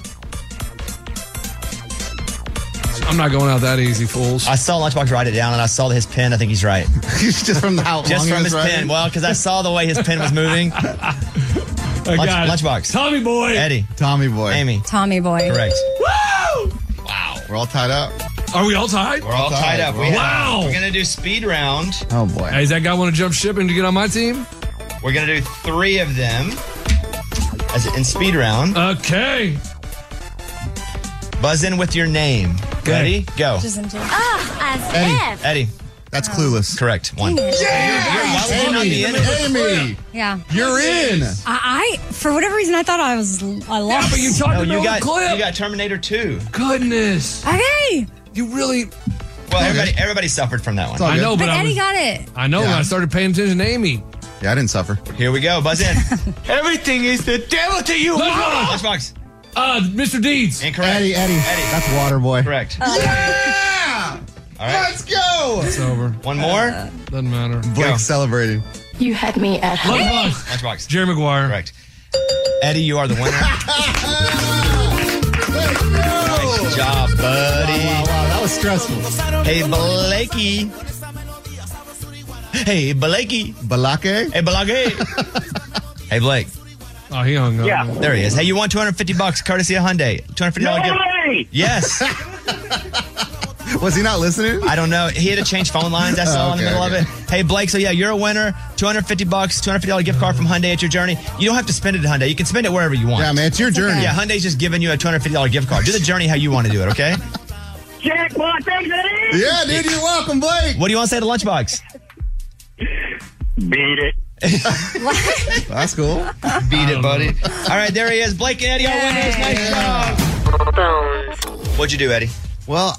I'm not going out that easy, fools. I saw Lunchbox write it down, and I saw his pen. I think he's right. Just from the how Just long from he his was pen. writing? Well, because I saw the way his pen was moving. I Lunch, got it. Lunchbox. Tommy boy. Eddie. Tommy Boy. Amy. Tommy boy. Correct. Woo! Wow. We're all tied up. Are we all tied? We're all tied up. We have- Wow. We're going to do speed round. Oh boy. Hey, does that guy want to jump ship and to get on my team? We're going to do three of them as in speed round. Okay. Buzz in with your name. Ready? Go. Just into Ah, as Eddie. if. Eddie. That's clueless. Correct. One. Dang it. Yeah! Why would you not be in it? Amy. Yeah. You're in. I, I, for whatever reason, I thought I was, I lost. Yeah, but you talked No, about you the got clip. you got Terminator two. Goodness. Okay. You really. Well, everybody everybody suffered from that one. all I good. know, but, But I Eddie was, got it. I know. Yeah. When I started paying attention to Amy. Yeah, I didn't suffer. Here we go. Buzz in. Everything is the devil to you, Lunchbox. Lunchbox. Uh, Mister Deeds. Incorrect. Eddie, Eddie. Eddie. That's Waterboy. Correct. Yeah! All right. Let's go. It's over. One more. Doesn't matter. Blake's celebrating. You had me at Lunchbox. Lunchbox. Jerry Maguire. Correct. Eddie, you are the winner. Nice job, buddy. Wow, wow, that was stressful. Hey, Blakey. Hey, Blakey. Balake? Hey, Blakey. Hey, Blake. Oh, he hung up. Yeah. There he is. Hey, you won two hundred fifty bucks courtesy of Hyundai. two hundred fifty dollars No gift. way! Yes. Was he not listening? I don't know. He had to change phone lines. I saw Oh, in the okay, middle okay. of it. Hey, Blake. So yeah, you're a winner. two hundred fifty bucks, two hundred fifty dollars gift card from Hyundai at your journey. You don't have to spend it at Hyundai. You can spend it wherever you want. Yeah, man, it's your journey. Yeah, Hyundai's just giving you a two hundred fifty dollars gift card. Do the journey how you want to do it, okay? Jackpot, thanks, Eddie! Yeah, dude, you're welcome, Blake. What do you want to say to Lunchbox? Beat it. That's cool. Beat it, buddy. All right, there he is. Blake and Eddie are winners. Nice job. What'd you do, Eddie? Well,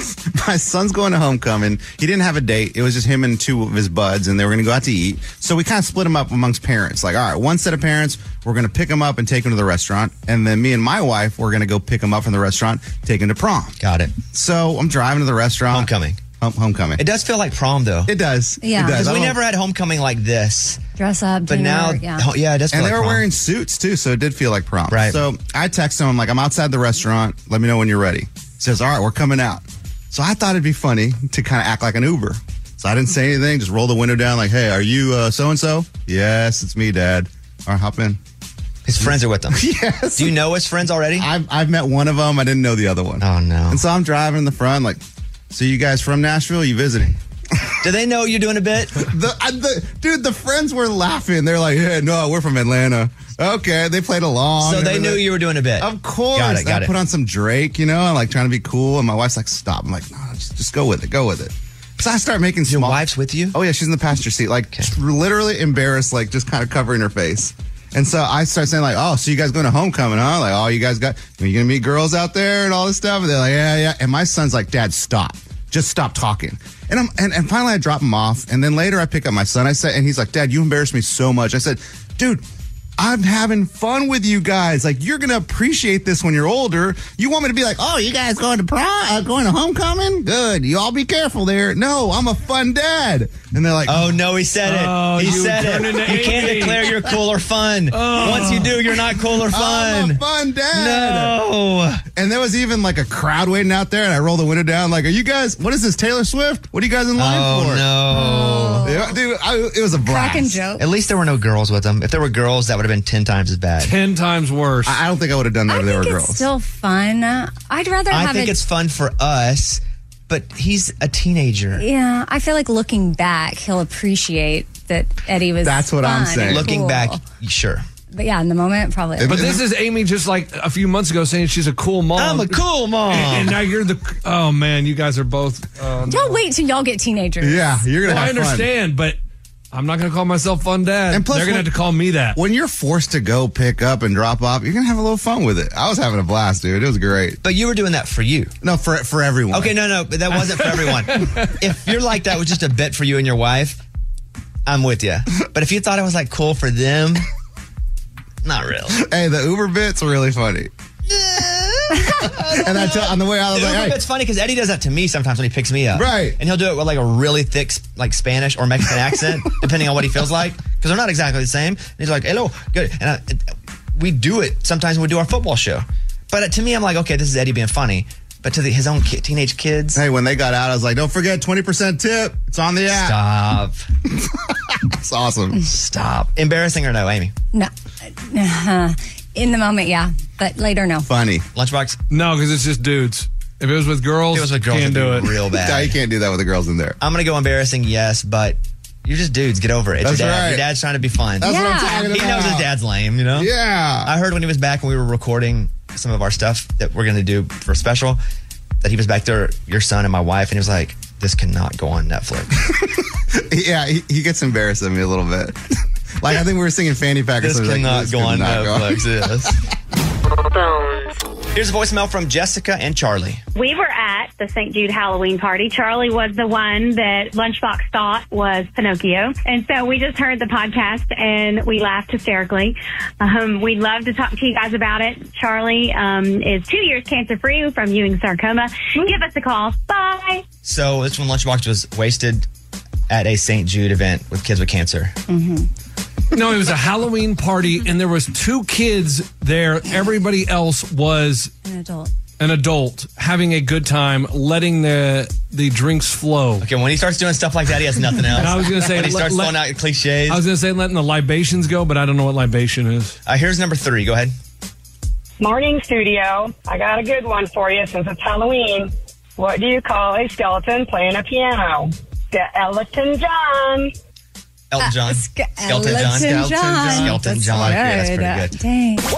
my son's going to homecoming. He didn't have a date. It was just him and two of his buds, and they were going to go out to eat. So we kind of split him up amongst parents. Like, all right, one set of parents, we're going to pick him up and take him to the restaurant. And then me and my wife, we're going to go pick him up from the restaurant, take him to prom. Got it. So I'm driving to the restaurant. Homecoming. Home, homecoming. It does feel like prom, though. It does. Yeah. It does. Because I we don't- never had homecoming like this. Dress up, But dinner, now, yeah. oh, yeah, it does feel And like they were prom. wearing suits, too, so it did feel like prom. Right. So I text him. I'm like, I'm outside the restaurant. Let me know when you're ready. He says, all right, we're coming out. So I thought it'd be funny to kind of act like an Uber. So I didn't say anything, just roll the window down like, hey, are you uh, so-and-so? Yes, it's me, Dad. All right, hop in. His friends are with them. Yes. Do you know his friends already? I've, I've met one of them. I didn't know the other one. Oh, no. And so I'm driving in the front like, so you guys from Nashville? You visiting? Do they know you're doing a bit? The, I, the dude, the friends were laughing. They're like, yeah, no, we're from Atlanta. Okay, they played along. So they knew you were doing a bit. Of course. Got it, got I it. put on some Drake, you know, and like trying to be cool. And my wife's like, stop. I'm like, no, just, just go with it. Go with it. So I start making Your small. wife's with you? Oh, yeah, she's in the passenger seat. Like, Okay. literally embarrassed, like just kind of covering her face. And so I start saying like, oh, so you guys going to homecoming, huh? Like, oh, you guys got, are you going to meet girls out there and all this stuff? And they're like, yeah, yeah. And my son's like, Dad, stop. Just stop talking. And I'm and, and finally I drop him off. And then later I pick up my son. I said, and he's like, Dad, you embarrassed me so much. I said, dude, I'm having fun with you guys. Like, you're going to appreciate this when you're older. You want me to be like, oh, you guys going to prom, uh, going to homecoming? Good. You all be careful there. No, I'm a fun dad. And they're like, Oh, no, he said it. Oh, he you said turned it. into You can't Amy. declare you're cool or fun. Oh. Once you do, you're not cool or I'm fun. a fun dad. No. And there was even like a crowd waiting out there, and I rolled the window down, like, are you guys, what is this, Taylor Swift? What are you guys in line Oh, for? no. Yeah, dude, I, it was a blast. Cracking joke. At least there were no girls with them. If there were girls, that would have been ten times as bad. Ten times worse. I, I don't think I would have done that I if there think were it's girls. still fun. I'd rather I have think it. it's fun for us, but he's a teenager. Yeah, I feel like looking back, he'll appreciate that Eddie was. That's what I'm fun saying. and Looking cool. back, sure. But yeah, in the moment, probably. If- But this is Amy just like a few months ago saying she's a cool mom. I'm a cool mom. And, and now you're the. Oh, man, you guys are both. Uh, Don't wait till y'all get teenagers. Yeah, you're going to well, I have fun. understand, but I'm not going to call myself fun dad. And plus They're going to when- have to call me that. When you're forced to go pick up and drop off, you're going to have a little fun with it. I was having a blast, dude. It was great. But you were doing that for you. No, for for everyone. Okay, no, no, but that wasn't for everyone. If you're like that was just a bit for you and your wife, I'm with you. But if you thought it was like cool for them, not really. Hey, the Uber bit's really funny. And I tell on the way out, I was like, hey, It's funny because Eddie does that to me sometimes when he picks me up. Right. And he'll do it with like a really thick, like Spanish or Mexican accent, depending on what he feels like, because they're not exactly the same. And he's like, hello, good. And I, it, we do it sometimes when we do our football show. But uh, to me, I'm like, okay, this is Eddie being funny. But to the, his own kid, teenage kids, hey, when they got out, I was like, don't forget twenty percent tip. It's on the app. stop, It's awesome. stop. Embarrassing or no, Amy? No. In the moment, yeah. But later, no. Funny. Lunchbox? No, because it's just dudes. If it was with girls, If it was with girls, can't it'd do be it. real bad. No, you can't do that with the girls in there. I'm gonna go embarrassing, yes, but you're just dudes. Get over it. It's That's your dad. right. Your dad's trying to be fun. That's what I'm Yeah. talking He about. knows his dad's lame, you know? Yeah. I heard when he was back when we were recording some of our stuff that we're going to do for a special that he was back there, your son and my wife, and he was like, this cannot go on Netflix. Yeah, he, he gets embarrassed at me a little bit. Like, I think we were singing Fanny Pack or This something. cannot like, this go on cannot go. Netflix. Yes. Here's a voicemail from Jessica and Charlie. We were at the Saint Jude Halloween party. Charlie was the one that Lunchbox thought was Pinocchio. And so we just heard the podcast and we laughed hysterically. Um, we'd love to talk to you guys about it. Charlie um, is two years cancer-free from Ewing sarcoma. Give us a call. Bye. So this one, Lunchbox was wasted at a Saint Jude event with kids with cancer. No, it was a Halloween party, and there was two kids there. Everybody else was An adult. an adult having a good time, letting the the drinks flow. Okay, when he starts doing stuff like that, he has nothing else. And I was going to say, when he let- starts let- throwing out cliches. I was going to say letting the libations go, but I don't know what libation is. Uh, here's number three. Go ahead. Morning, studio. I got a good one for you since it's Halloween. What do you call a skeleton playing a piano? Skeleton John. Elton John. Ske- Skeleton John. Skeleton John. Skeleton That's John. Yeah, that's good. pretty good.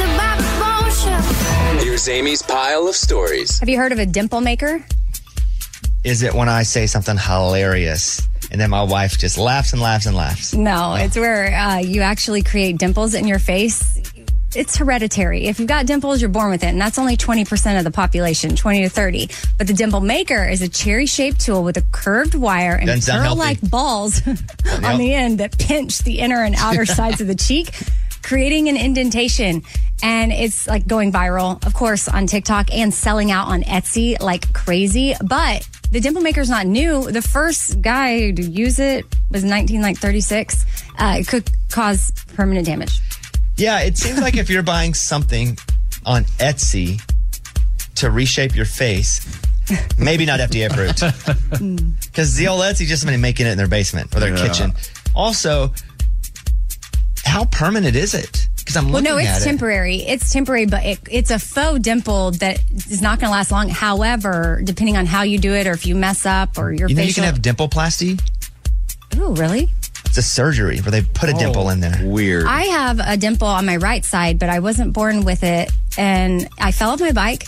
Dang. Here's Amy's pile of stories. Have you heard of a dimple maker? Is it when I say something hilarious and then my wife just laughs and laughs and laughs? No, it's where uh, you actually create dimples in your face it's hereditary. If you've got dimples, you're born with it, and that's only twenty percent of the population, twenty to thirty. But the Dimple Maker is a cherry-shaped tool with a curved wire and Doesn't sound pearl-like balls on the end that pinch the inner and outer sides of the cheek, creating an indentation. And it's like going viral, of course, on TikTok and selling out on Etsy like crazy. But the Dimple Maker is not new. The first guy to use it was nineteen thirty-six. Uh, it could cause permanent damage. Yeah, it seems like if you're buying something on Etsy to reshape your face, maybe not F D A approved. Because the old Etsy just somebody making it in their basement or their Yeah. kitchen. Also, how permanent is it? Because I'm Well, looking no, at it's it. temporary. It's temporary, but it, it's a faux dimple that is not going to last long. However, depending on how you do it or if you mess up or your You know facial... you can have dimpleplasty? Ooh, really? It's a surgery where they put a dimple in there. Weird. I have a dimple on my right side, but I wasn't born with it. And I fell off my bike,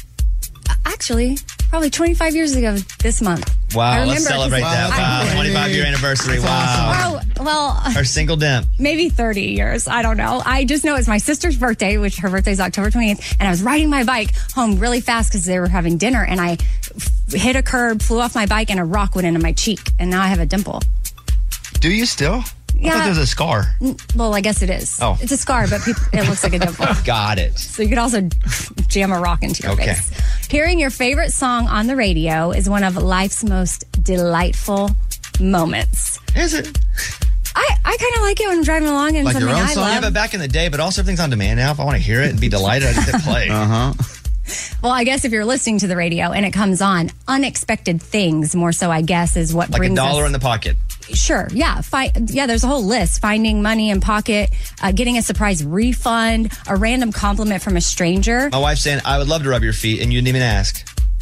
actually, probably twenty-five years ago this month. I Wow, remember let's celebrate 'cause that. I- Wow, twenty-five year anniversary. Wow. Oh, well, Our single dimp. maybe thirty years. I don't know. I just know it's my sister's birthday, which her birthday is October twenty-eighth. And I was riding my bike home really fast because they were having dinner. And I f- hit a curb, flew off my bike, and a rock went into my cheek. And now I have a dimple. Do you still? I Yeah. thought there was a scar. N- Well, I guess it is. Oh. It's a scar, but people, it looks like a dimple. Got it. So you could also jam a rock into your Okay. face. Hearing your favorite song on the radio is one of life's most delightful moments. Is it? I, I kind of like it when I'm driving along and Like something your own I song? love. Yeah, but back in the day, but also everything's on demand now. If I want to hear it and be delighted, I just hit play. Uh-huh. Well, I guess if you're listening to the radio and it comes on, unexpected things more so, I guess, is what Like a brings dollar us. in the pocket. Sure. Yeah. Fi- yeah. There's a whole list. Finding money in pocket, uh, getting a surprise refund, a random compliment from a stranger. My wife's saying, I would love to rub your feet, and you didn't even ask.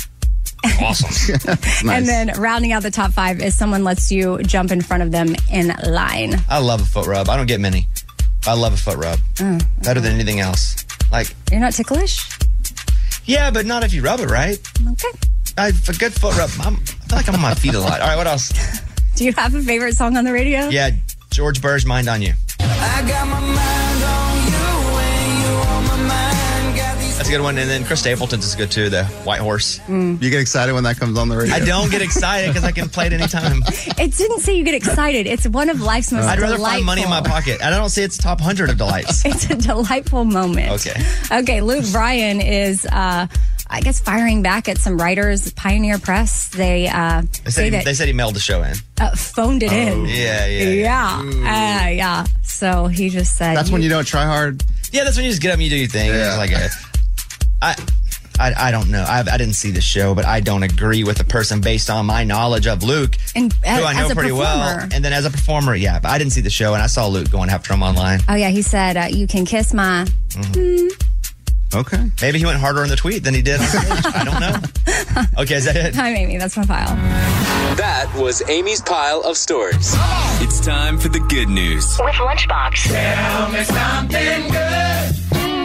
Awesome. And then rounding out the top five is someone lets you jump in front of them in line. I love a foot rub. I don't get many. I love a foot rub. Mm. Better than anything else. Like, You're not ticklish? yeah, but not if you rub it right. Okay. I, a good foot rub. I'm, I feel like I'm on my feet a lot. All right, what else? Do you have a favorite song on the radio? Yeah, George Burr's Mind on You. I got my mind on you and you on my mind. Got these That's a good one. And then Chris Stapleton's is good too, the White Horse. You get excited when that comes on the radio? I don't get excited because I can play it anytime. It didn't say you get excited. It's one of life's most I'd rather delightful. find money in my pocket. I don't say it's top one hundred of delights. It's a delightful moment. Okay. Okay, Luke Bryan is, uh, I guess, firing back at some writers, Pioneer Press. They uh, They say said, he, that they said he mailed the show in. uh, phoned it in. Yeah, yeah. Yeah. Uh, yeah. So he just said. That's when you don't try hard. Yeah, that's when you just get up and you do your thing. Yeah. It's like a, I, I, I don't know. I, I didn't see the show, but I don't agree with the person based on my knowledge of Luke, And who as, I know as a pretty well. performer. And then as a performer, yeah, but I didn't see the show, and I saw Luke going after him online. Oh, yeah. He said, uh, you can kiss my. Mm. Okay. Maybe he went harder on the tweet than he did on stage. I don't know. Okay, is that it? Hi, Amy. That's my file. That was Amy's pile of stories. It's time for the good news. with Lunchbox. Tell me something good.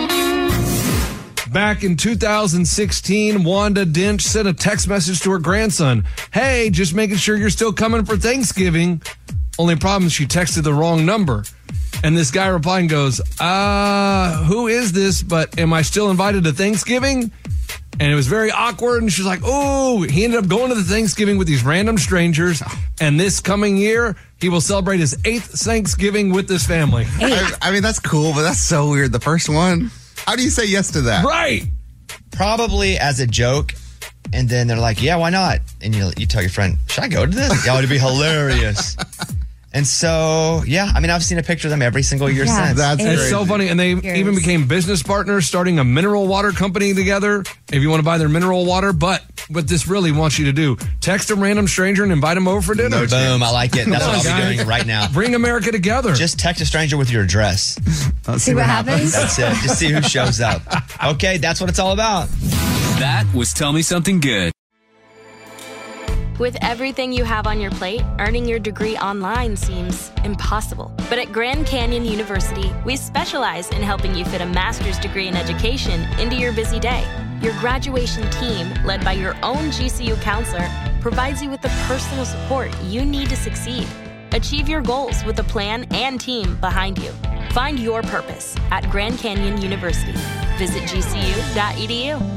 Back in two thousand sixteen, Wanda Dench sent a text message to her grandson. Hey, just making sure you're still coming for Thanksgiving. Only problem is she texted the wrong number. And this guy replied and goes, uh, who is this? But am I still invited to Thanksgiving? And it was very awkward. And she's like, oh, he ended up going to the Thanksgiving with these random strangers. And this coming year, he will celebrate his eighth Thanksgiving with this family. I, I mean, that's cool, but that's so weird. The first one. How do you say yes to that? Right. Probably as a joke. And then they're like, yeah, why not? And you, you tell your friend, should I go to this? Yeah, it'd be hilarious. And so, yeah, I mean, I've seen a picture of them every single year Yeah, since. That's It's It's so funny. And they Cheers. even became business partners, starting a mineral water company together. If you want to buy their mineral water. But what this really wants you to do, text a random stranger and invite them over for dinner. No Boom, I like it. That's Come what on, I'll be guys. doing right now. Bring America together. Just text a stranger with your address. Let's See what happens? That's it. Just see who shows up. Okay, that's what it's all about. That was Tell Me Something Good. With everything you have on your plate, earning your degree online seems impossible. But at Grand Canyon University, we specialize in helping you fit a master's degree in education into your busy day. Your graduation team, led by your own G C U counselor, provides you with the personal support you need to succeed. Achieve your goals with a plan and team behind you. Find your purpose at Grand Canyon University. Visit G C U dot E D U.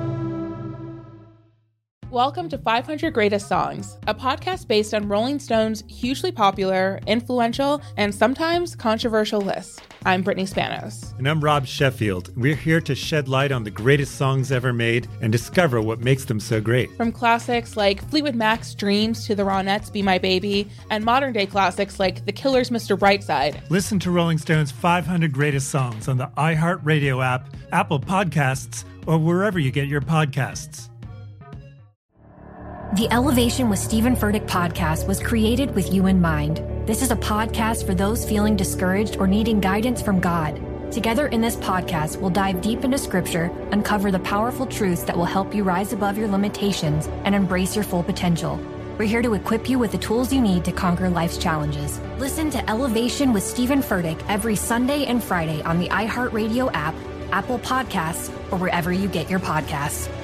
Welcome to five hundred Greatest Songs, a podcast based on Rolling Stone's hugely popular, influential, and sometimes controversial list. I'm Brittany Spanos. And I'm Rob Sheffield. We're here to shed light on the greatest songs ever made and discover what makes them so great. From classics like Fleetwood Mac's Dreams to the Ronettes' Be My Baby, and modern-day classics like The Killers' Mister Brightside. Listen to Rolling Stone's five hundred Greatest Songs on the iHeartRadio app, Apple Podcasts, or wherever you get your podcasts. The Elevation with Stephen Furtick podcast was created with you in mind. This is a podcast for those feeling discouraged or needing guidance from God. Together in this podcast, we'll dive deep into scripture, uncover the powerful truths that will help you rise above your limitations and embrace your full potential. We're here to equip you with the tools you need to conquer life's challenges. Listen to Elevation with Stephen Furtick every Sunday and Friday on the iHeartRadio app, Apple Podcasts, or wherever you get your podcasts.